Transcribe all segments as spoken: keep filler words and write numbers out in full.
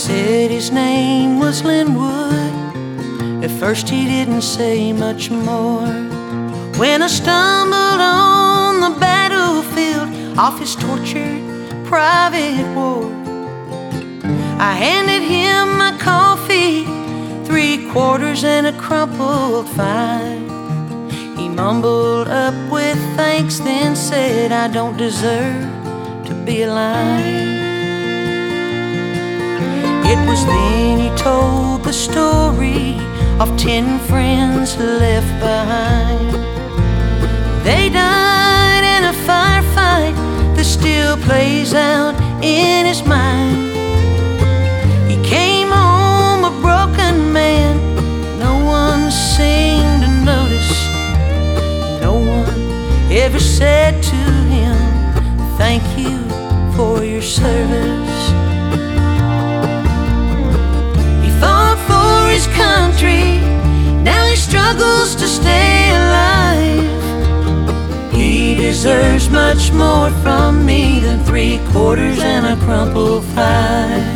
said his name was Linwood. At first he didn't say much more. When I stumbled on the battlefield off his tortured private ward, I handed him my coffee, three quarters and a crumpled five. He mumbled up with thanks, then said, I don't deserve to be alive. It was then he told the story of ten friends left behind. They died in a firefight that still plays out in his mind. He came home a broken man. No one seemed to notice. No one ever said to him, thank you for your service. He fought for his country. Now he struggles to stay alive. He deserves much more from me than three quarters and a crumpled five.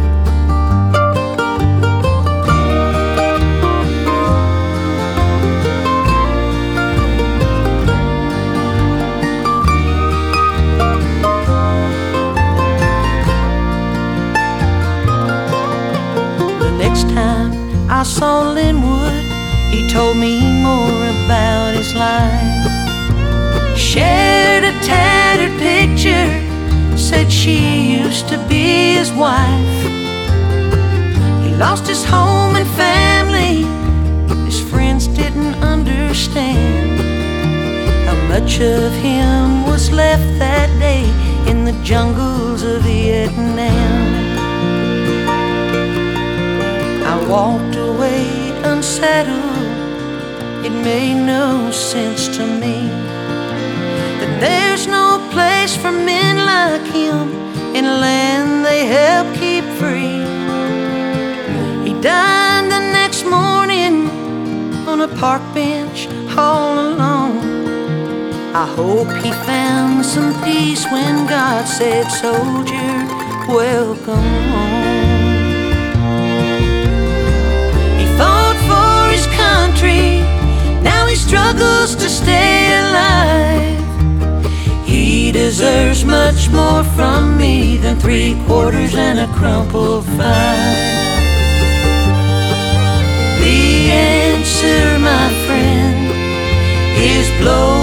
The next time I saw Linwood, he told me more about his life. Shared a tattered picture, said she used to be his wife. He lost his home and family. His friends didn't understand how much of him was left that day in the jungles of Vietnam. I walked away unsettled. It made no sense to me that there's no place for men like him in a land they help keep free. He died the next morning on a park bench all alone. I hope he found some peace when God said, soldier, welcome home. He fought for his country. Now he struggles to stay alive. He deserves much more from me than three quarters and a crumpled five. The answer, my friend, is blow